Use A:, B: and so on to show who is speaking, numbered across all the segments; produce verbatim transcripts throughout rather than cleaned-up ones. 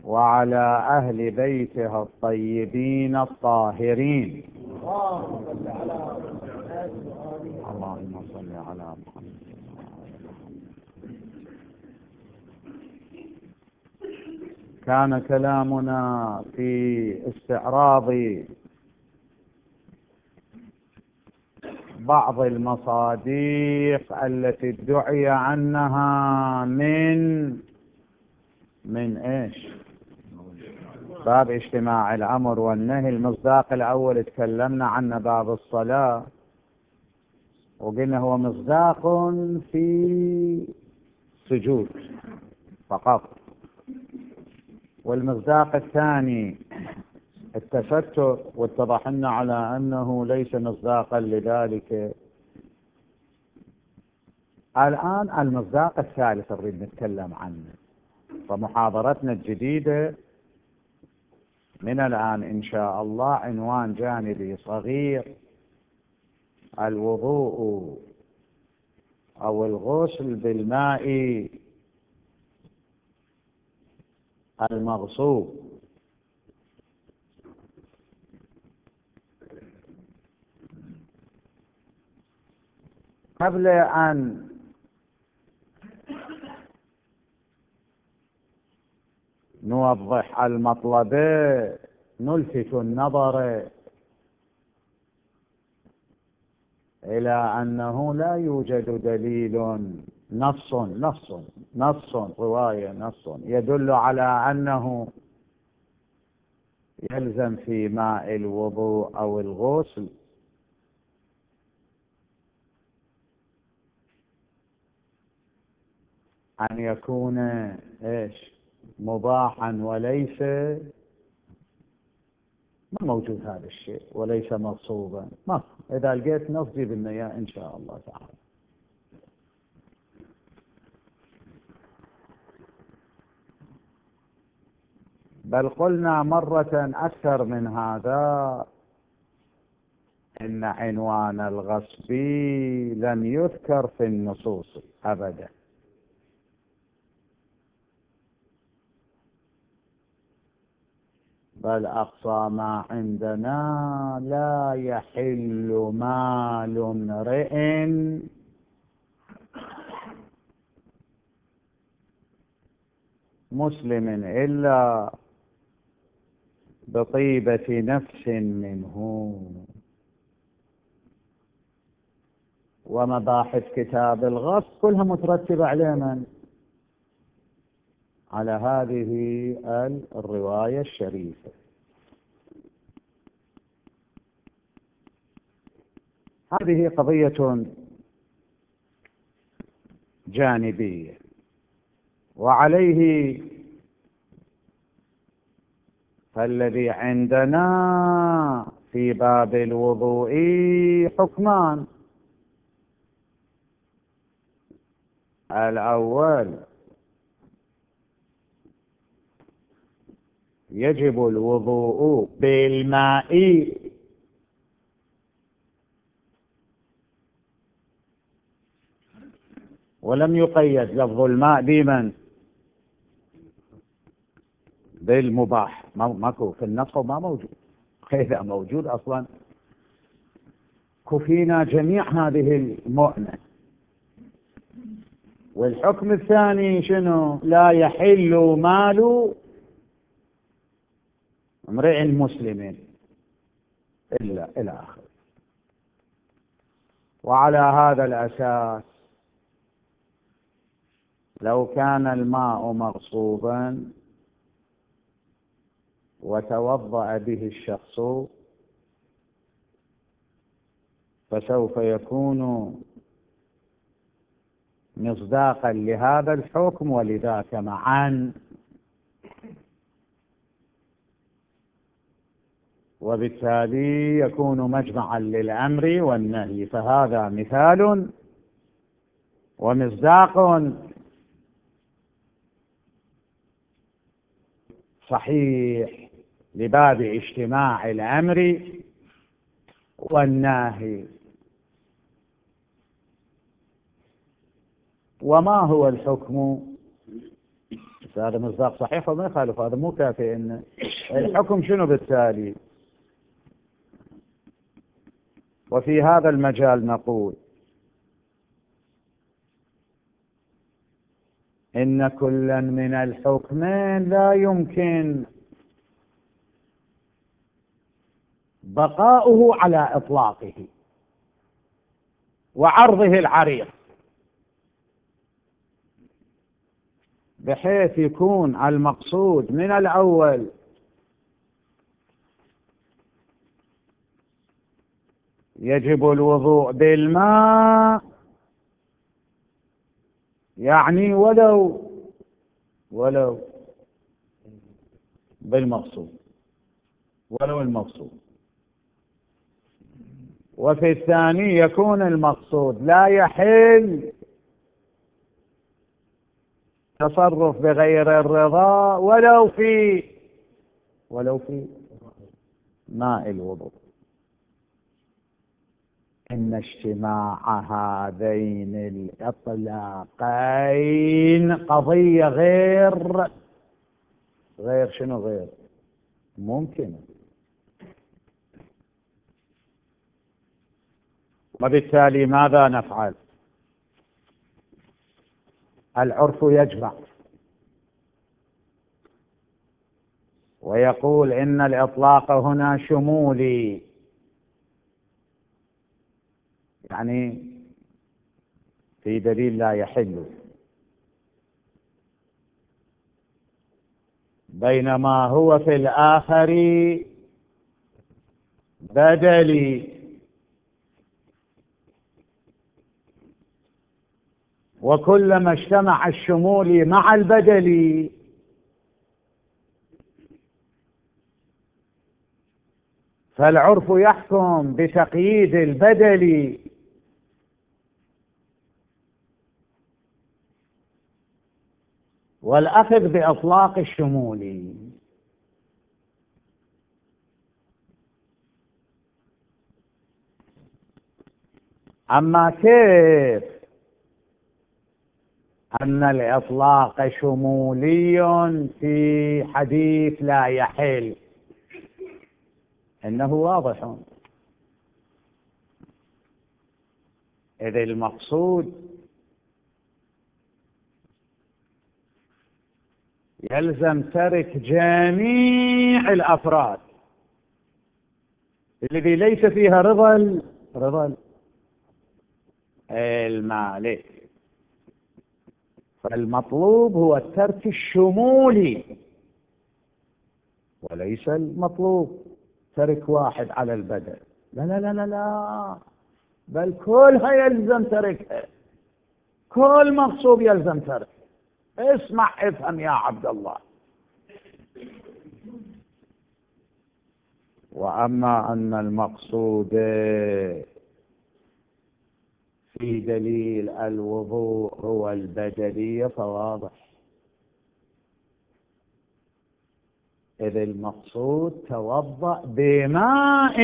A: وعلى أهل بيته الطيبين الطاهرين. اللهم صل على محمد. كان كلامنا في استعراض بعض المصادق التي ادعي عنها من من ايش باب اجتماع الامر والنهي. المصداق الاول تكلمنا عنه باب الصلاة، وقلنا هو مصداق في سجود فقط. والمصداق الثاني التستر، واتضح لنا على أنه ليس مصداقا لذلك. الآن المصداق الثالث نريد نتكلم عنه. فمحاضرتنا الجديدة من الآن إن شاء الله عنوان جانبي صغير: الوضوء أو الغسل بالماء المغصوب. قبل أن نوضح المطلب نلفت النظر إلى أنه لا يوجد دليل نص نص نص رواية نص يدل على أنه يلزم في ماء الوضوء أو الغسل أن يكون إيش مباحا، وليس ما موجود هذا الشيء، وليس مغصوبا. ما إذا لقيت نص جيب لنا إياه إن شاء الله تعالى. بل قلنا مرة أكثر من هذا إن عنوان الغصب لم يذكر في النصوص أبدا، بل أقصى ما عندنا: لا يحل مال امرئ مسلم إلا بطيبة نفس منه. ومباحث كتاب الغصب كلها مترتبة على من؟ على هذه الرواية الشريفة. هذه قضية جانبية، وعليه فالذي عندنا في باب الوضوء حكمان: الأول يجب الوضوء بالماء، ولم يقيد لفظ الماء بمن؟ بالمباح. ماكو في النص ما موجود. إذا موجود أصلا كفينا جميع هذه المؤنة. والحكم الثاني شنو؟ لا يحل مال امرئ مسلم إلا إلى آخره. وعلى هذا الأساس لو كان الماء مغصوبا وتوضأ به الشخص فسوف يكون مصداقا لهذا الحكم ولذاك معا، وبالتالي يكون مجمعا للأمر والنهي. فهذا مثال ومصداق صحيح لباب اجتماع الأمر والنهي. وما هو الحكم؟ هذا مصداق صحيح وما يخالف، هذا مو كافي. إن الحكم شنو بالتالي؟ وفي هذا المجال نقول إن كلا من الحكمين لا يمكن بقاؤه على إطلاقه وعرضه العريض، بحيث يكون المقصود من الأول يجب الوضوء بالماء، يعني ولو ولو بالمقصود ولو المقصود. وفي الثاني يكون المقصود لا يحل تصرف بغير الرضا ولو في ولو في ماء الوضوء. إن اجتماع هذين الإطلاقين قضية غير غير شنو غير ممكن. وبالتالي ماذا نفعل؟ العرف يجمع ويقول إن الإطلاق هنا شمولي، يعني في دليل لا يحل، بينما هو في الآخر بدلي. وكلما اجتمع الشمول مع البدلي فالعرف يحكم بتقييد البدل والأخذ بإطلاق الشمول. أما كيف أن الإطلاق شمولي في حديث لا يحل؟ إنه واضح، إذ المقصود يلزم ترك جميع الأفراد الذي ليس فيها رضا رضا المالك. فالمطلوب هو الترك الشمولي، وليس المطلوب ترك واحد على البدل. لا لا لا لا لا، بل كلها يلزم تركها، كل مغصوب يلزم ترك. اسمع افهم يا عبد الله. وأما أن المقصود في دليل الوضوء هو البدلية فواضح، إذ المقصود توضأ بماء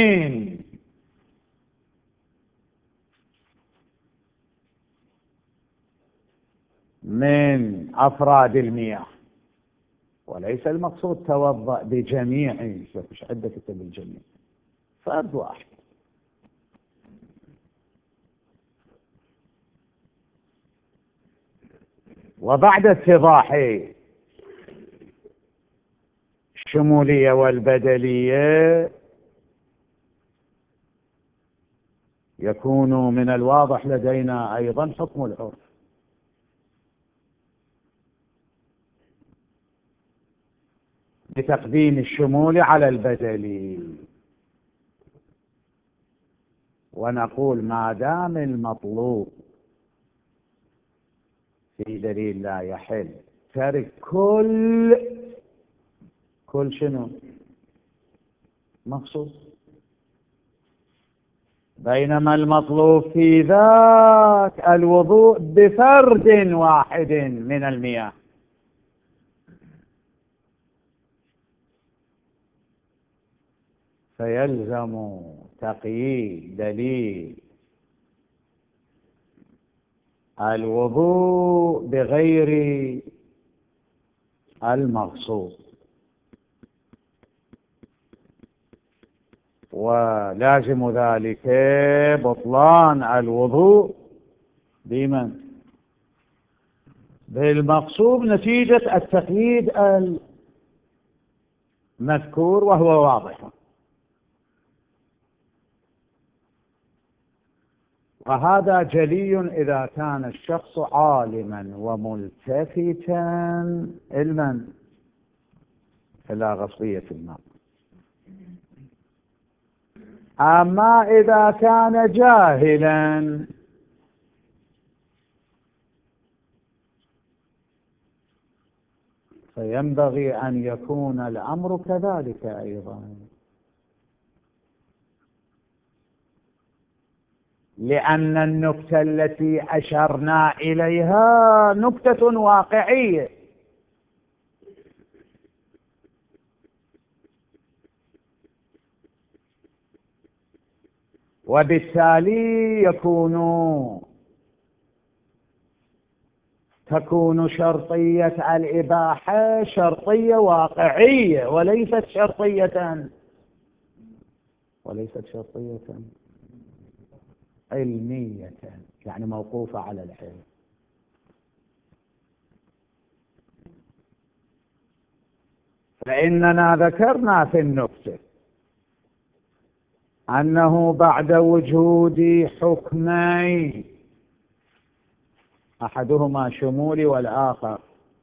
A: من أفراد المياه، وليس المقصود توضأ بجميع، مش عدة بالجميع، فرد واحد. وبعد اتضاح الشمولية والبدلية يكون من الواضح لدينا أيضا حكم العرف، بتقديم الشمول على البدلي. ونقول ما دام المطلوب في دليل لا يحل ترك كل كل شنو مقصود، بينما المطلوب في ذاك الوضوء بفرد واحد من المياه، فيلزم تقييد دليل الوضوء بغير المغصوب، ولازم ذلك بطلان الوضوء بمن؟ بالمغصوب نتيجة التقييد المذكور وهو واضح. وهذا جلي إذا كان الشخص عالما وملتفتا علما إلى غصبية الماء. أما إذا كان جاهلا فينبغي أن يكون الأمر كذلك أيضا، لأن النكتة التي أشرنا إليها نكتة واقعية، وبالتالي يكون تكون شرطية الإباحة شرطية واقعية وليست شرطية وليست شرطية علمية، يعني موقوفة على العلم. فإننا ذكرنا في النكتة أنه بعد وجود حكمين، أحدهما شمولي والآخر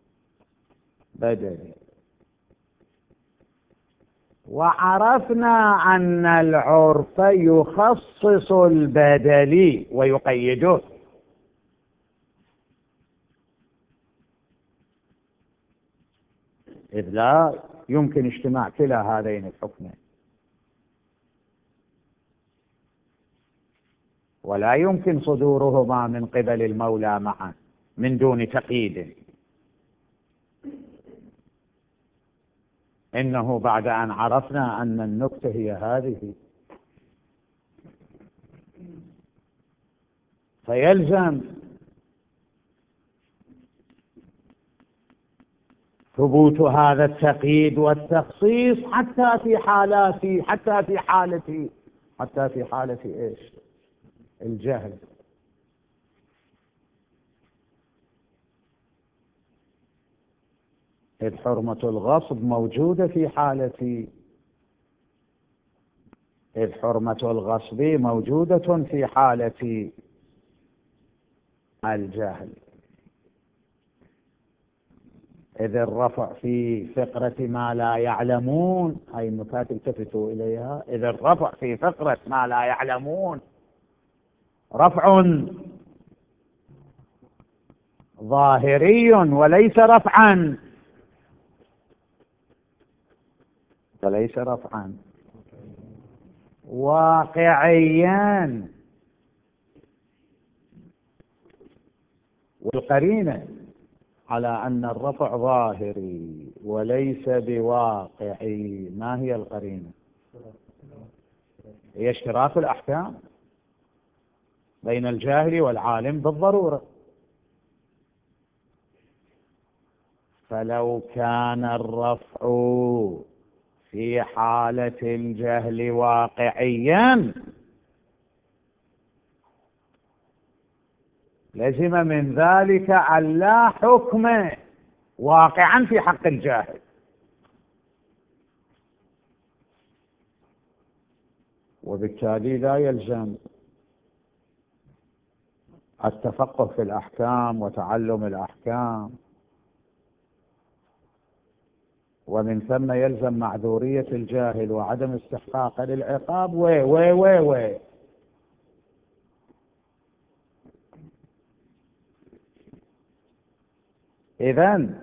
A: بدلي، وعرفنا أن العرف يخصص البدلي ويقيده، إذ لا يمكن اجتماع كلا هذين الحكمين، ولا يمكن صدورهما من قبل المولى معا من دون تقييد. إنه بعد أن عرفنا أن النكتة هي هذه فيلزم ثبوت هذا التقييد والتخصيص حتى في حالات حتى في حالة حتى في حالة إيش؟ الجهل. إذ حرمة الغصب موجودة في حالة إذ حرمة الغصب موجودة في حالة الجهل. إذ الرفع في فقرة ما لا يعلمون، هاي النكات التفتوا إليها، إذ الرفع في فقرة ما لا يعلمون رفع ظاهري وليس رفعا وليس رفعا واقعيا. والقرينة على أن الرفع ظاهري وليس بواقعي، ما هي القرينة؟ هي اشتراك الأحكام بين الجاهل والعالم بالضرورة. فلو كان الرفع في حالة الجهل واقعيا لزم من ذلك أن لا حكم واقعا في حق الجاهل، وبالتالي لا يلزم التفقه في الأحكام وتعلم الأحكام، ومن ثم يلزم معذورية الجاهل وعدم استحقاق للعقاب و و و و إذن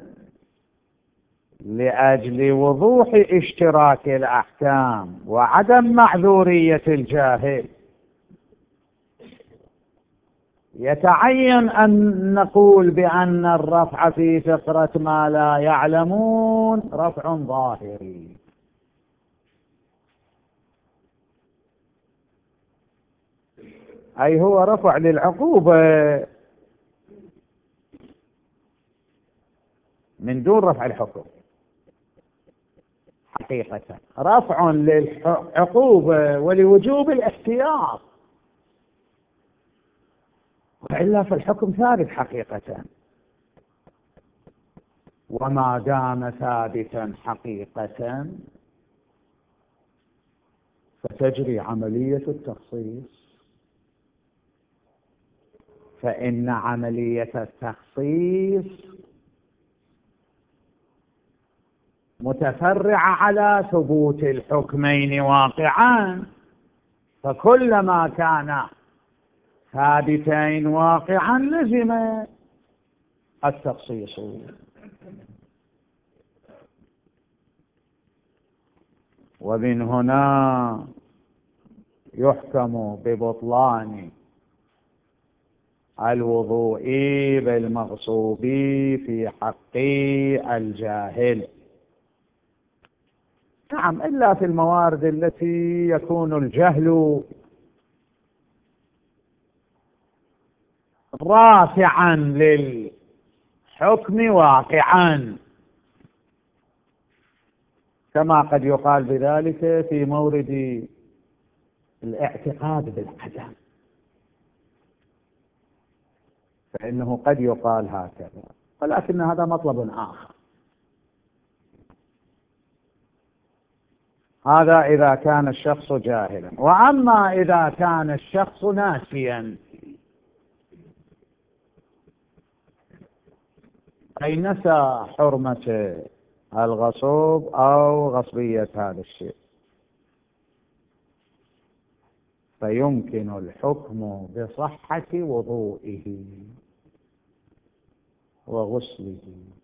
A: لأجل وضوح اشتراك الأحكام وعدم معذورية الجاهل يتعين أن نقول بأن الرفع في فقرة ما لا يعلمون رفع ظاهري. أي هو رفع للعقوبة من دون رفع الحكم حقيقة، رفع للعقوبة ولوجوب الاحتياط، وإلا فالحكم ثابت حقيقة. وما دام ثابتا حقيقة فتجري عملية التخصيص، فإن عملية التخصيص متفرعة على ثبوت الحكمين واقعا، فكلما كان ثابتين واقعا لزم التخصيص. ومن هنا يحكم ببطلان الوضوء بالمغصوب في حق الجاهل. نعم، إلا في الموارد التي يكون الجهل رافعا للحكم واقعا، كما قد يقال بذلك في مورد الاعتقاد بالعدم، فإنه قد يقال هكذا، ولكن هذا مطلب آخر. هذا إذا كان الشخص جاهلا. وأما إذا كان الشخص ناسيا، أي نسى حرمة الغصوب أو غصبية هذا الشيء، فيمكن الحكم بصحة وضوئه وغسله،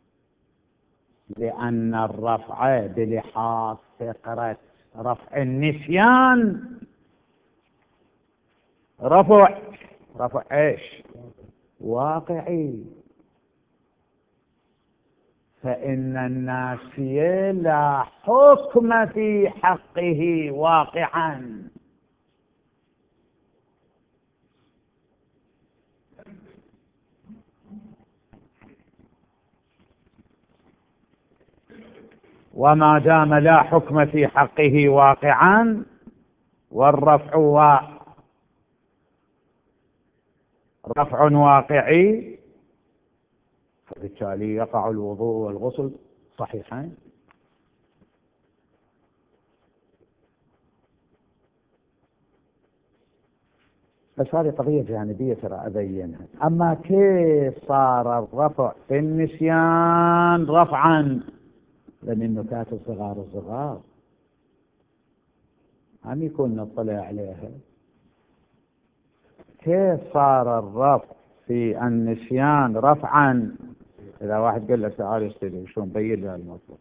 A: لأن الرفع بلحاظ فقرة رفع النسيان رفع رفع ايش؟ واقعي، فإن الناسي لا حكم في حقه واقعا. وما دام لا حكم في حقه واقعا والرفع و... رفع واقعي، فبالتالي يقع الوضوء والغسل صحيحين. بس هذه قضية جانبية ترى أبينها. أما كيف صار الرفع في النسيان رفعا؟ لأن النكات الصغار الصغار هم يكون نطلع عليها. كيف صار الرفع في النسيان رفعا؟ إذا واحد قال لك تعال استدل شو نبين له المطلب،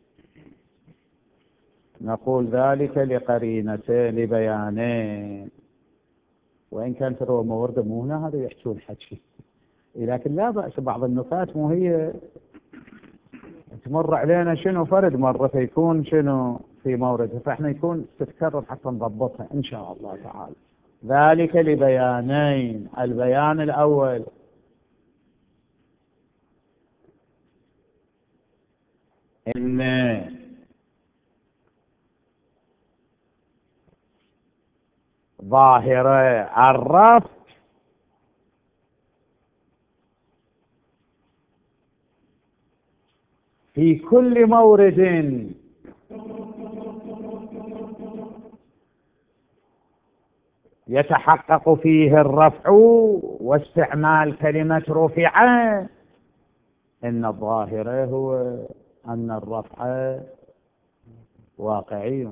A: نقول ذلك لقرينتين لبيانين، وإن كان ترى مورد مو هنا هذا يحجون حكي، لكن لا بأس بعض النكات مو هي تمر علينا شنو فرد مرة فيكون شنو في مورد، فإحنا يكون تتكرر حتى نضبطها إن شاء الله تعالى. ذلك لبيانين. البيان الأول إن ظاهرة الرفع في كل مورد يتحقق فيه الرفع واستعمال كلمة رفع، إن الظاهر هو أن الرفع واقعي.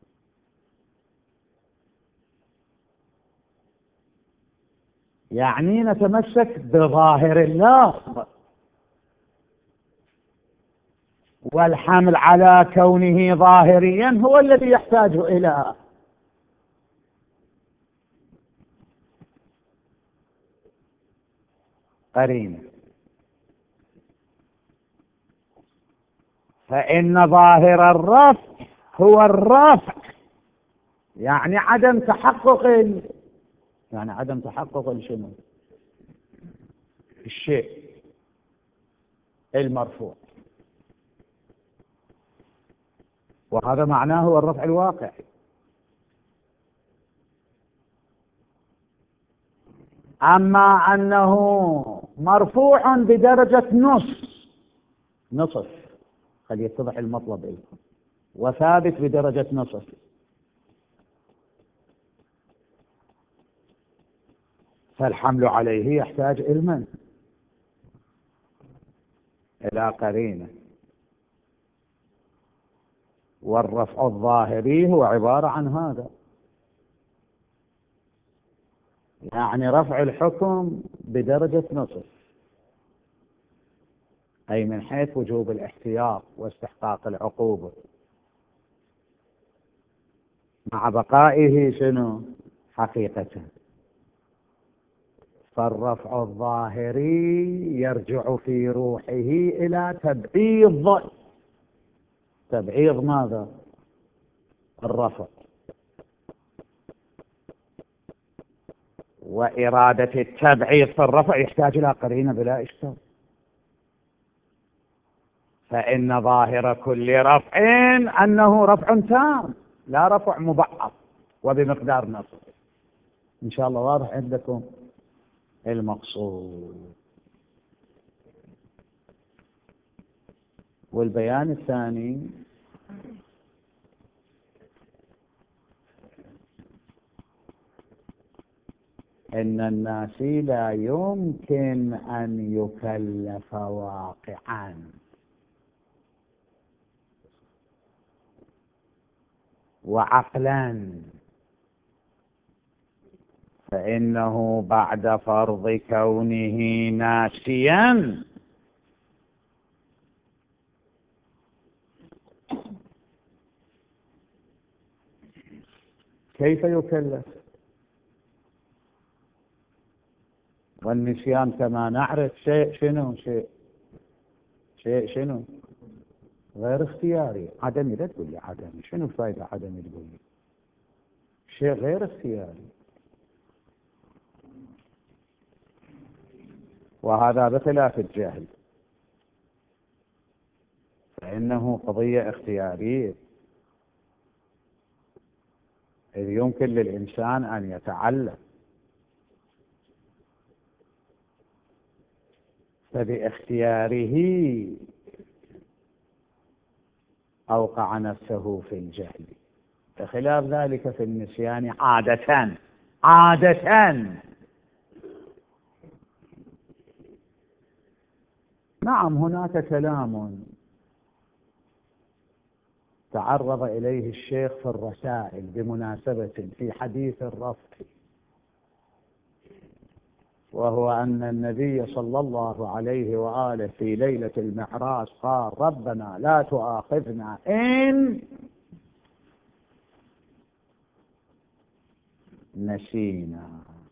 A: يعني نتمسك بظاهر اللفظ، والحمل على كونه ظاهريا هو الذي يحتاج إلى قرينة. فإن ظاهر الرفع هو الرفع، يعني عدم تحقق ال... يعني عدم تحقق شنو؟ الشيء المرفوع. وهذا معناه هو الرفع الواقعي. أما أنه مرفوع بدرجة نص نصف، خلي يتضح المطلب لكم، وثابت بدرجة نصف، فالحمل عليه يحتاج إلى من؟ إلى قرينة. والرفع الظاهري هو عبارة عن هذا، يعني رفع الحكم بدرجة نصف، أي من حيث وجوب الاحتياط واستحقاق العقوبة، مع بقائه شنو؟ حقيقته. فالرفع الظاهري يرجع في روحه إلى تبعيض. تبعيض ماذا؟ الرفع. وإرادة التبعيض في الرفع يحتاج إلى قرينة بلا إشكال. فإن ظاهر كل رفع أنه رفع تام، لا رفع مبعض وبمقدار نصف. إن شاء الله واضح عندكم المقصود. والبيان الثاني إن الناسي لا يمكن أن يكلف واقعا، وعقلا، فإنه بعد فرض كونه ناسيا كيف يكلف؟ والنسيان كما نعرف شيء شنو؟ شيء شيء شنو؟ غير اختياري. عدمي، لا تقول لي عدمي، شنو فايدة عدمي تقول لي؟ شيء غير اختياري، وهذا بخلاف الجهل، فإنه قضية اختيارية، إذ يمكن للإنسان أن يتعلم، فباختياره أوقع نفسه في الجهل، بخلاف ذلك في النسيان عادة. عادة نعم، هناك كلام تعرض إليه الشيخ في الرسائل بمناسبة في حديث الرفع، وهو أن النبي صلى الله عليه وآله في ليلة المعراج قال: ربنا لا تؤاخذنا إن نسينا.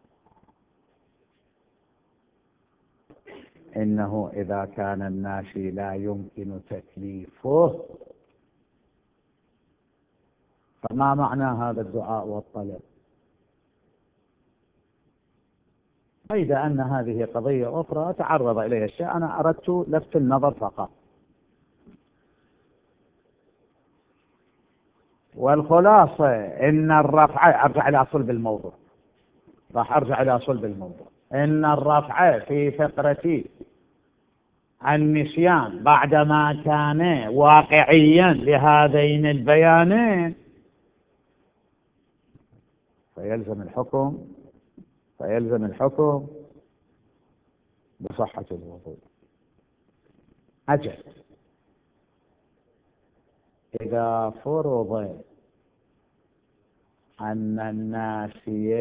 A: إنه إذا كان الناسي لا يمكن تكليفه، فما معنى هذا الدعاء والطلب؟ إذا أن هذه قضية أخرى تعرض إليها الشيء، أنا أردت لفت النظر فقط. والخلاصة إن الرفع، أرجع إلى صلب الموضوع، راح أرجع إلى صلب الموضوع. إن الرفع في فقرة النسيان بعدما كان واقعيا لهذين البيانين فيلزم الحكم فيلزم الحكم بصحة الوضوء. أجل، إذا فرض أن الناسي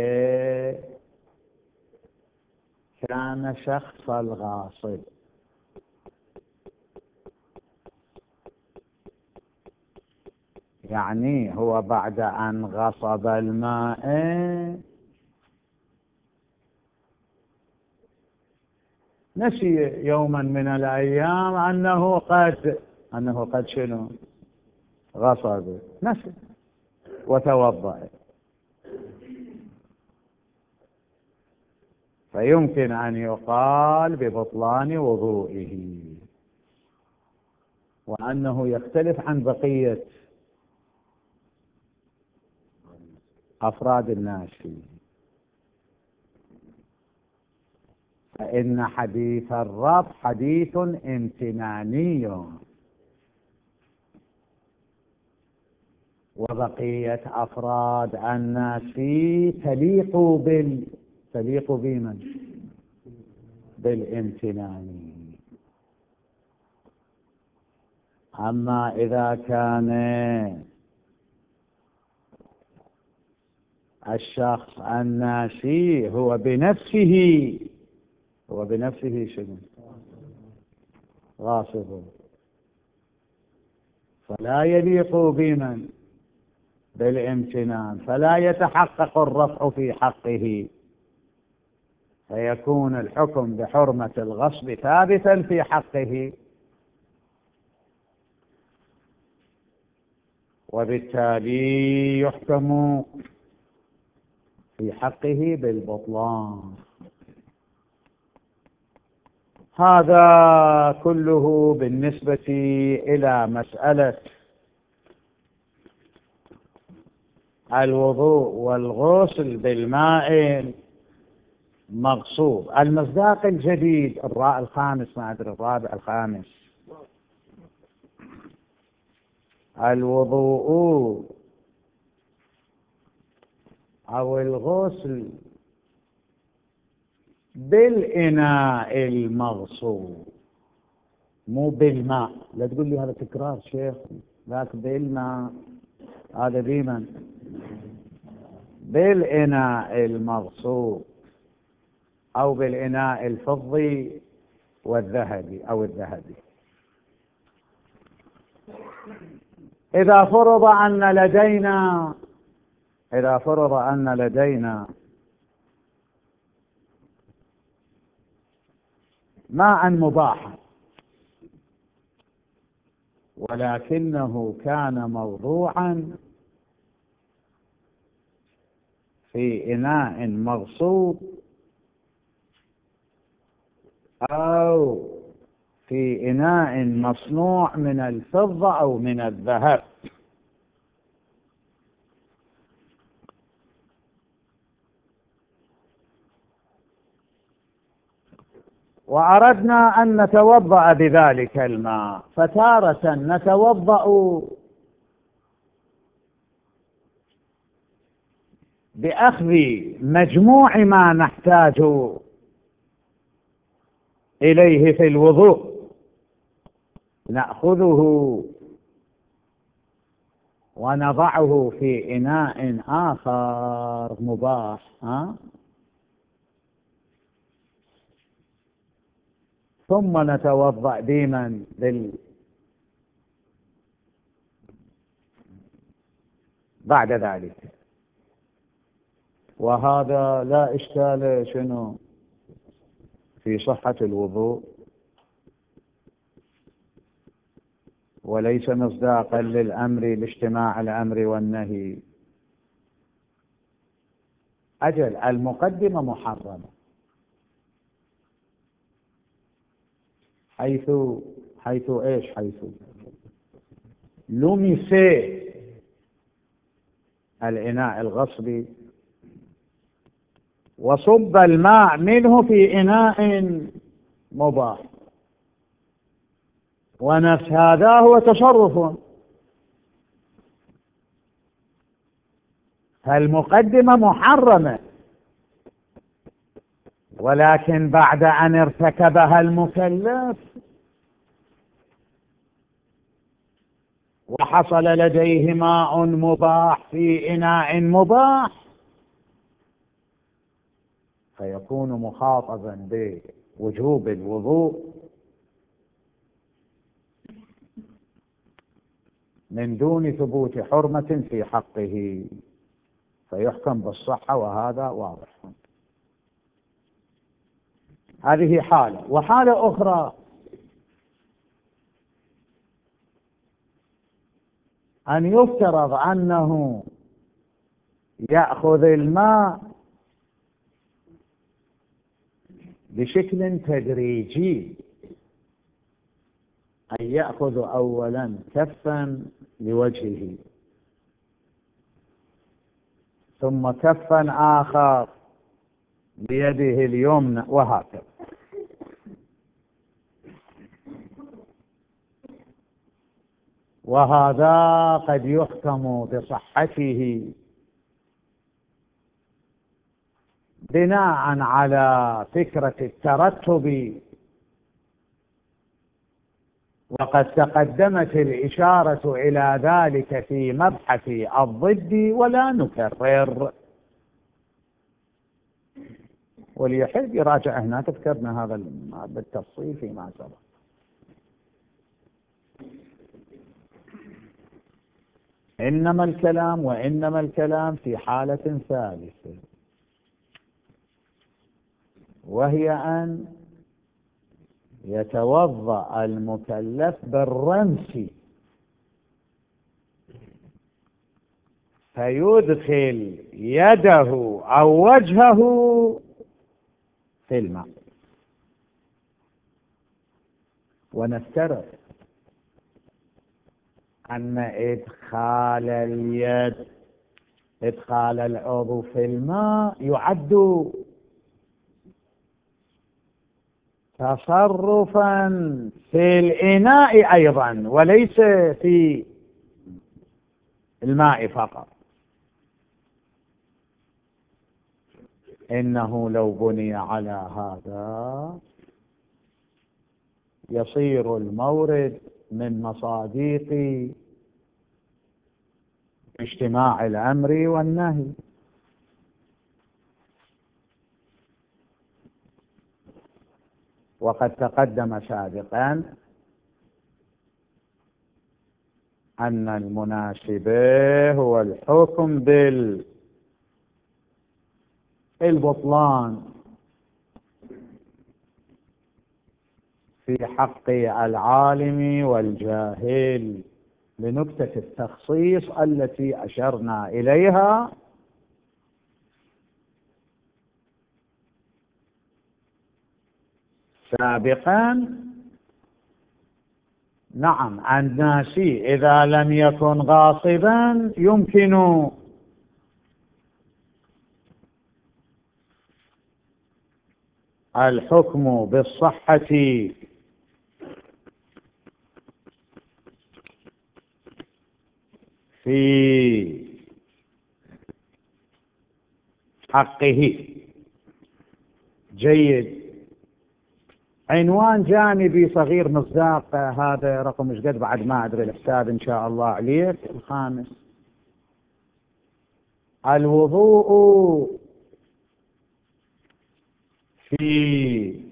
A: كان شخص الغاصب، يعني هو بعد أن غصب الماء نسي يوما من الأيام أنه قد أنه قد شنو؟ غصب، نسي وتوضأ، فيمكن أن يقال ببطلان وضوئه، وأنه يختلف عن بقية أفراد الناشي، فإن حديث الرب حديث امتناني، وبقية أفراد الناشي تليق بال تليق بمن؟ بالامتنان. أما إذا كان الشخص الناشي هو بنفسه هو بنفسه شنو؟ غاصب، فلا يليق بمن؟ بالامتنان، فلا يتحقق الرفع في حقه، فيكون الحكم بحرمة الغصب ثابتا في حقه، وبالتالي يحكم في حقه بالبطلان. هذا كله بالنسبة إلى مسألة الوضوء والغسل بالماء مغصوب. المصداق الجديد الراء الخامس، ما أدري الرابع الخامس، الوضوء أو الغسل بالإناء المغصوب، مو بالماء. لا تقول لي هذا تكرار شيخ، ذاك بالماء، هذا بمن؟ بالإناء المغصوب أو بالإناء الفضي والذهبي أو الذهبي. إذا فرض أن لدينا إذا فرض أن لدينا ماء مباحا، ولكنه كان موضوعا في إناء مغصوب أو في إناء مصنوع من الفضة أو من الذهب، وأردنا أن نتوضأ بذلك الماء، فتارة نتوضأ بأخذ مجموع ما نحتاج إليه في الوضوء، نأخذه ونضعه في إناء آخر مباح، ها؟ ثم نتوضأ بمن؟ بال بعد ذلك. وهذا لا إشكال شنو في صحة الوضوء، وليس مصداقا للأمر لاجتماع الأمر والنهي. أجل المقدمة محرمة، حيث حيث إيش؟ حيث لمس الإناء الغصبي وصب الماء منه في إناء مباح، ونفس هذا هو تصرف. فالمقدمة محرمة، ولكن بعد أن ارتكبها المكلف وحصل لديه ماء مباح في إناء مباح، فيكون مخاطبا بوجوب الوضوء من دون ثبوت حرمة في حقه، فيحكم بالصحة، وهذا واضح. هذه حالة. وحالة أخرى أن يفترض أنه يأخذ الماء بشكل تدريجي، أن يأخذ أولا كفا لوجهه، ثم كفا آخر بيده اليمنى وهكذا. وهذا قد يحكم بصحته بناء على فكرة الترتب، وقد تقدمت الإشارة إلى ذلك في مبحث الضد ولا نكرر، وليحب يراجع هناك ذكرنا هذا بالتفصيل فيما سبق. إنما الكلام وإنما الكلام في حالة ثالثة، وهي أن يتوضأ المكلف بالرمس فيدخل يده أو وجهه في الماء، ونفترض أن إدخال اليد إدخال العضو في الماء يعد تصرفا في الإناء أيضا وليس في الماء فقط. إنه لو بني على هذا يصير المورد من مصادق اجتماع الأمر والنهي. وقد تقدم سابقا أن المناسب هو الحكم بالبطلان في حق العالم والجاهل لنكتة التخصيص التي أشرنا إليها سابقا. نعم، الناسي إذا لم يكن غاصبا يمكن الحكم بالصحة في حقه. جيد. عنوان جانبي صغير مصداق، هذا رقم مش قد بعد ما أدري الحساب إن شاء الله عليك. الخامس، الوضوء في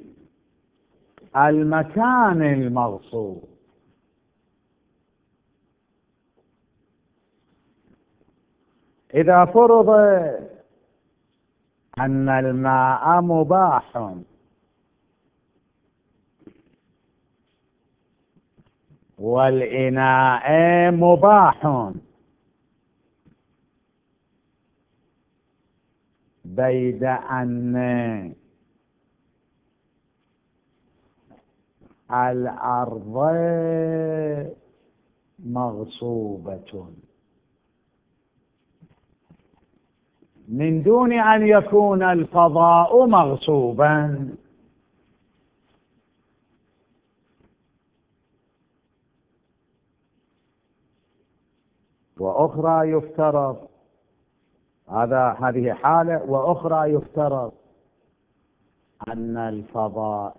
A: المكان المغصوب. إذا فرض أن الماء مباح والإناء مباح، بيد أن الأرض مغصوبة من دون أن يكون الفضاء مغصوبا. وأخرى يفترض هذا هذه حالة، وأخرى يفترض أن الفضاء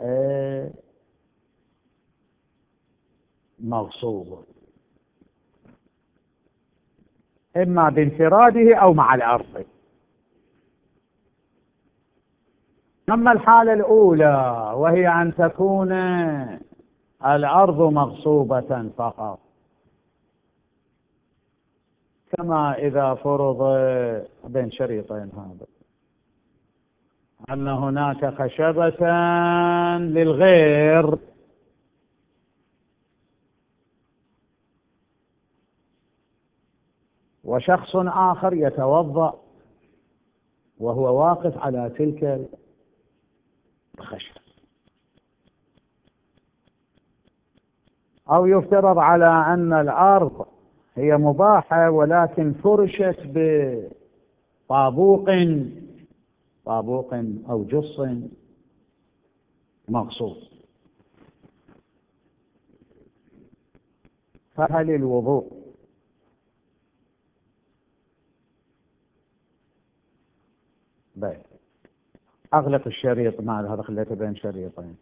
A: مغصوب إما بانفراده أو مع الأرض. أما الحالة الأولى وهي أن تكون الأرض مغصوبة فقط، كما إذا فرض بين شريطين هذا أن هناك خشبة للغير وشخص آخر يتوضأ وهو واقف على تلك الخشبة، أو يفترض على أن الأرض هي مباحة ولكن فرشت طابوق طابوق أو جص مغصوب. فهل الوضوء بل أغلق الشريط، مع هذا خليته بين شريطين.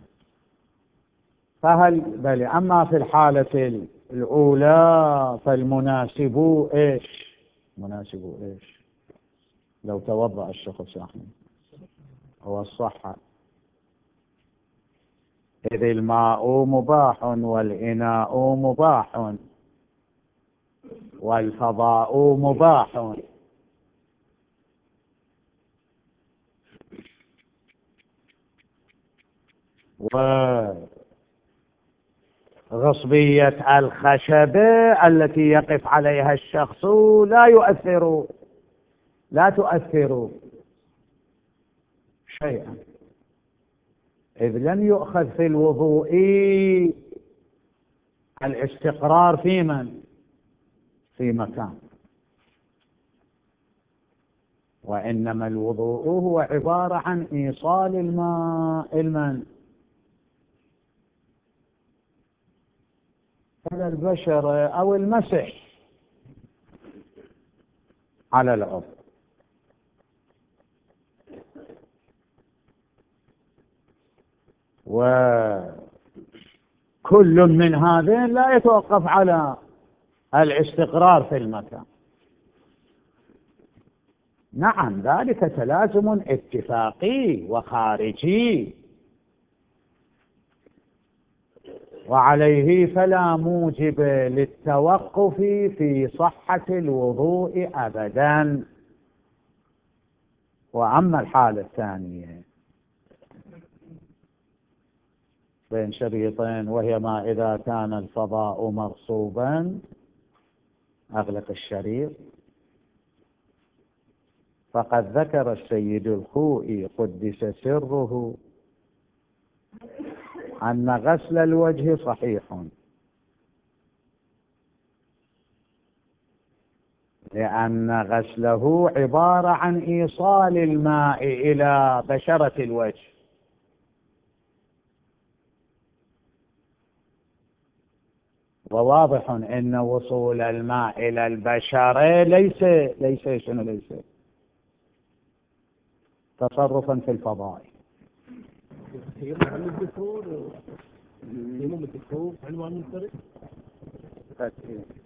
A: فهل بل أما في الحالة الأولى فالمناسب إيش؟ مناسب إيش؟ لو توضأ الشخص يعني هو الصحة، إذ الماء مباح والإناء مباح والفضاء مباح، وغصبية الخشبة التي يقف عليها الشخص لا يؤثر لا تؤثر شيئا، إذ لم يؤخذ في الوضوء الاستقرار في من في مكان، وإنما الوضوء هو عبارة عن إيصال الماء المن على البشرة أو المسح على العضو. وكل من هذين لا يتوقف على الاستقرار في المكان. نعم، ذلك تلازم اتفاقي وخارجي، وعليه فلا موجب للتوقف في صحة الوضوء أبدا. وأما الحالة الثانية بين شريطين، وهي ما إذا كان الفضاء مغصوبا، أغلق الشريط. فقد ذكر السيد الخوئي قدس سره أن غسل الوجه صحيح، لأن غسله عبارة عن إيصال الماء إلى بشرة الوجه، وواضح أن وصول الماء إلى البشرة ليس ليس شنو ليس تصرفا في الفضاء.
B: الدكتور الدكتور عنوان